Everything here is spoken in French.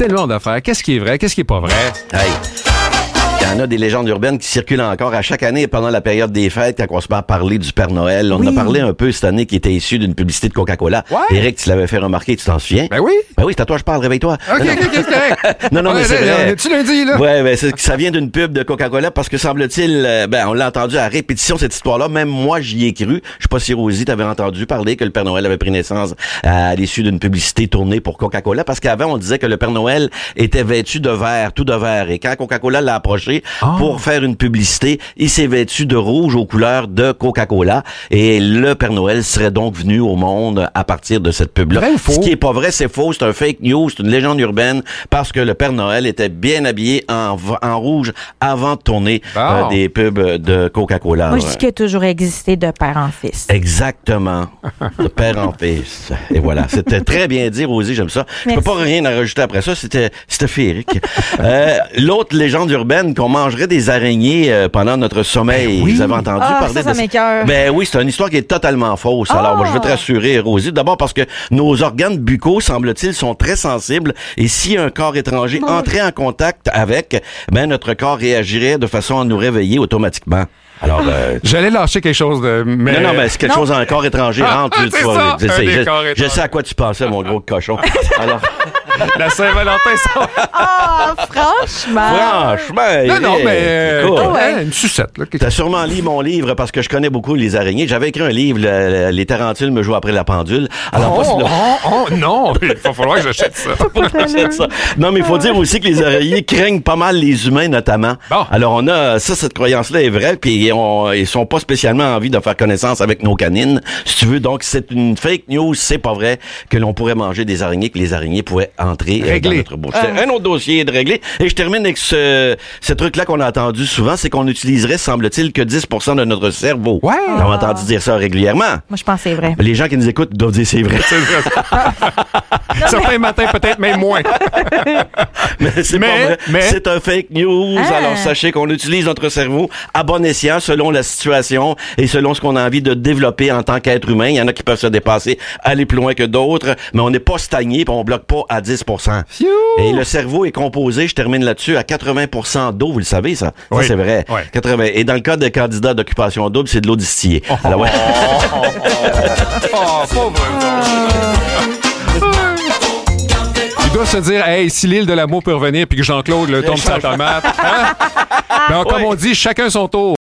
tellement d'affaires. Qu'est-ce qui est vrai? Qu'est-ce qui est pas vrai? Hey. Il y en a des légendes urbaines qui circulent encore à chaque année pendant la période des fêtes, quand on se met à parler du Père Noël. On en a parlé un peu cette année qui était issu d'une publicité de Coca-Cola. Ouais. Éric, tu l'avais fait remarquer, tu t'en souviens? Ben oui. Ben oui, c'est à toi je parle, réveille-toi. OK, c'est correct. Non, mais c'est vrai. Tu l'as dit, là? Ouais, ben ça vient d'une pub de Coca-Cola parce que semble-t-il, on l'a entendu à répétition cette histoire-là. Même moi, j'y ai cru. Je sais pas si Rosie t'avais entendu parler que le Père Noël avait pris naissance à l'issue d'une publicité tournée pour Coca-Cola parce qu'avant on disait que le Père Noël était vêtu de vert, tout de vert. Et quand Coca-Cola l'a approché pour faire une publicité, il s'est vêtu de rouge aux couleurs de Coca-Cola et le Père Noël serait donc venu au monde à partir de cette pub-là. Vrai ou faux? Ce qui est pas vrai, c'est faux, c'est un fake news, c'est une légende urbaine parce que le Père Noël était bien habillé en rouge avant de tourner des pubs de Coca-Cola. Moi, je dis qu'il a toujours existé de père en fils. Exactement. De père en fils. Et voilà. C'était très bien dit, Rosie, j'aime ça. Je peux pas rien en rajouter après ça. C'était féerique. L'autre légende urbaine qu'on mangerait des araignées pendant notre sommeil. Ben oui. Vous avez entendu parler ça de m'écoeure. Ben oui, c'est une histoire qui est totalement fausse. Alors, moi, je veux te rassurer, Rosie. D'abord parce que nos organes buccaux, semble-t-il, sont très sensibles. Et si un corps étranger entrait en contact avec, notre corps réagirait de façon à nous réveiller automatiquement. Alors, J'allais lâcher quelque chose de... Mais... Non, mais c'est quelque chose un corps étranger rentre. c'est ça, Je sais à quoi tu pensais, mon gros cochon. Alors... La Saint-Valentin, ça... Franchement. Non, mais... écoute, une sucette, là. T'as sûrement lu mon livre parce que je connais beaucoup les araignées. J'avais écrit un livre, Les tarentules me jouent après la pendule. Alors, non, il va falloir que j'achète ça. Non, mais il faut dire aussi que les araignées craignent pas mal les humains, notamment. Bon. Alors, on a ça, cette croyance-là est vraie, puis ils sont pas spécialement envie de faire connaissance avec nos canines, si tu veux. Donc, c'est une fake news, c'est pas vrai que l'on pourrait manger des araignées, que les araignées pourraient entrer dans notre bouche. C'est un autre dossier de régler. Et je termine avec ce truc-là qu'on a entendu souvent, c'est qu'on utiliserait, semble-t-il, que 10% de notre cerveau. Ouais. On a entendu dire ça régulièrement. Moi, je pense que c'est vrai. Les gens qui nous écoutent doivent dire c'est vrai. Certains matins, peut-être même moins. Mais c'est pas vrai. Mais... C'est un fake news. Alors, sachez qu'on utilise notre cerveau à bon escient selon la situation et selon ce qu'on a envie de développer en tant qu'être humain. Il y en a qui peuvent se dépasser, aller plus loin que d'autres, mais on n'est pas stagné et on bloque pas à 10%. Et le cerveau est composé, je termine là-dessus, à 80% d'eau, vous le savez, ça? Oui. Ça, c'est vrai. Oui. 80. Et dans le cas de candidats d'occupation double, c'est de l'eau distillée. Alors, ouais. Il doit se dire, hey, si l'île de l'amour peut revenir puis que Jean-Claude tombe sur la tomate. Hein? Ben, comme on dit, chacun son tour.